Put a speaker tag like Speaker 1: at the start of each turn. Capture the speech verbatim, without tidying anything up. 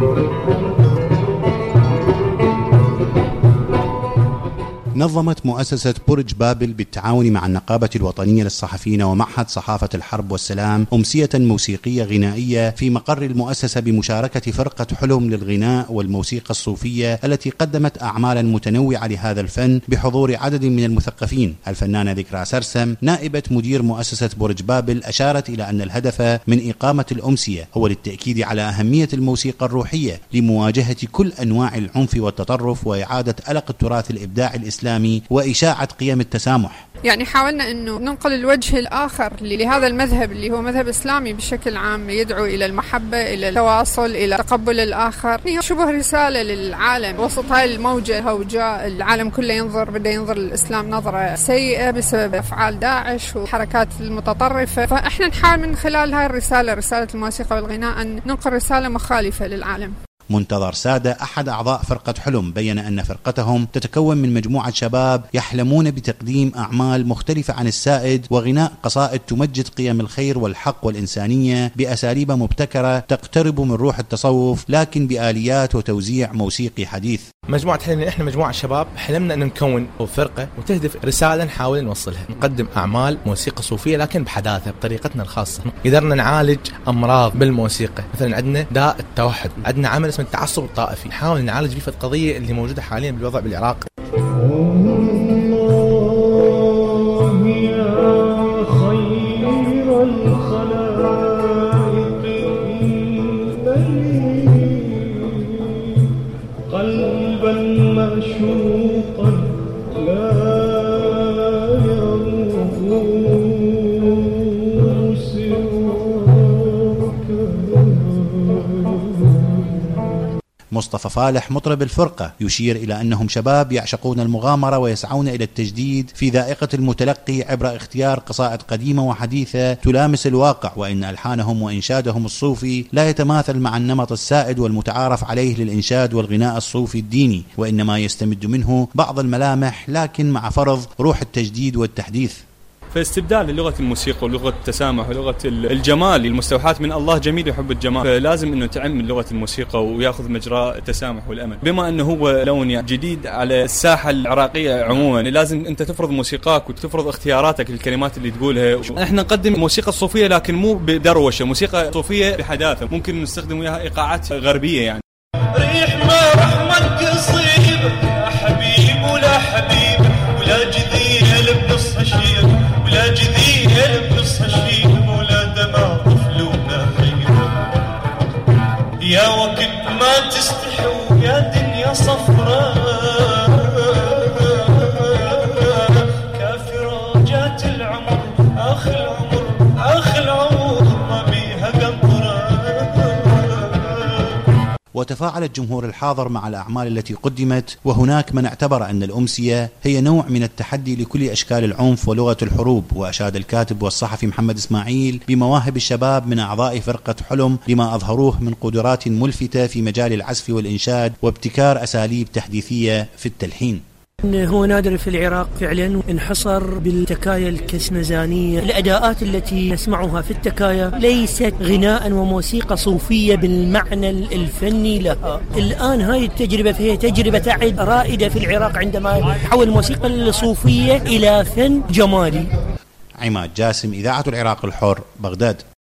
Speaker 1: نظمت مؤسسة برج بابل بالتعاون مع النقابة الوطنية للصحفيين ومعهد صحافة الحرب والسلام أمسية موسيقية غنائية في مقر المؤسسة بمشاركة فرقة حلم للغناء والموسيقى الصوفية التي قدمت أعمالا متنوعة لهذا الفن بحضور عدد من المثقفين. الفنانة ذكرى سرسم نائبة مدير مؤسسة برج بابل أشارت إلى أن الهدف من إقامة الأمسية هو للتأكيد على أهمية الموسيقى الروحية لمواجهة كل أنواع العنف والتطرف وإعادة ألق التراث الإبداعي الإسلامي وإشاعة قيم التسامح.
Speaker 2: يعني حاولنا أنه ننقل الوجه الآخر لهذا المذهب اللي هو مذهب إسلامي بشكل عام يدعو إلى المحبة، إلى التواصل، إلى تقبل الآخر. هي شبه رسالة للعالم وسط هاي الموجة هوجاء العالم كله ينظر بدأ ينظر للإسلام نظرة سيئة بسبب أفعال داعش والحركات المتطرفة، فإحنا نحاول من خلال هاي الرسالة رسالة الموسيقى والغناء أن ننقل رسالة مخالفة للعالم.
Speaker 1: منتظر سادة أحد أعضاء فرقة حلم بيّن أن فرقتهم تتكون من مجموعة شباب يحلمون بتقديم أعمال مختلفة عن السائد وغناء قصائد تمجد قيم الخير والحق والإنسانية بأساليب مبتكرة تقترب من روح التصوف لكن بآليات وتوزيع موسيقي حديث.
Speaker 3: مجموعة حلم، إحنا مجموعة شباب حلمنا أن نكون فرقة وتهدف رسالة نحاول نوصلها، نقدم أعمال موسيقى صوفية لكن بحداثة بطريقتنا الخاصة. قدرنا نعالج أمراض بالموسيقى، مثلا عندنا داء التوحد، عندنا عمل اسمه التعصب الطائفي، نحاول نعالج بيه القضية اللي موجودة حاليا بالوضع بالعراق.
Speaker 4: قلبا معشوقا لا يروح سواك.
Speaker 1: مصطفى فالح مطرب الفرقة يشير إلى أنهم شباب يعشقون المغامرة ويسعون إلى التجديد في ذائقة المتلقي عبر اختيار قصائد قديمة وحديثة تلامس الواقع، وإن ألحانهم وإنشادهم الصوفي لا يتماثل مع النمط السائد والمتعارف عليه للإنشاد والغناء الصوفي الديني، وإنما يستمد منه بعض الملامح لكن مع فرض روح التجديد والتحديث.
Speaker 5: فاستبدال لغة الموسيقى ولغة التسامح ولغة الجمال المستوحاة من الله جميل يحب الجمال، فلازم أنه تعم من لغة الموسيقى ويأخذ مجرى التسامح والأمل. بما أنه هو لون جديد على الساحة العراقية عموما لازم أنت تفرض موسيقاك وتفرض اختياراتك للكلمات اللي تقولها. احنا نقدم موسيقى الصوفية لكن مو بدروشة، موسيقى صوفية بحداثة، ممكن نستخدم وياها إيقاعات غربية. يعني
Speaker 4: ريح ما رحمة قصيب يا حبيب ولا حبيب ولا جذيل بنص هشير ولا جذيل بنص هشير ولا دمع طفل ولا خير. يا وقت ما تستحوا يا دنيا صفراء كافرة جات العمر آخر العمر آخر العمر ما بيها قنطرة.
Speaker 1: وتفاعل الجمهور الحاضر مع الأعمال التي قدمت، وهناك من اعتبر أن الأمسية هي نوع من التحدي لكل أشكال العنف ولغة الحروب. وأشاد الكاتب والصحفي محمد إسماعيل بمواهب الشباب من أعضاء فرقة حلم لما أظهروه من قدرات ملفتة في مجال العزف والإنشاد وابتكار أساليب تحديثية في التلحين.
Speaker 6: هو نادر في العراق فعلا انحصر بالتكايا الكسمزانية. الأداءات التي نسمعها في التكايا ليست غناء وموسيقى صوفية بالمعنى الفني لها. الآن هاي التجربة فهي تجربة تعد رائدة في العراق عندما تحول الموسيقى الصوفية إلى فن جمالي.
Speaker 1: عماد جاسم، إذاعة العراق الحر، بغداد.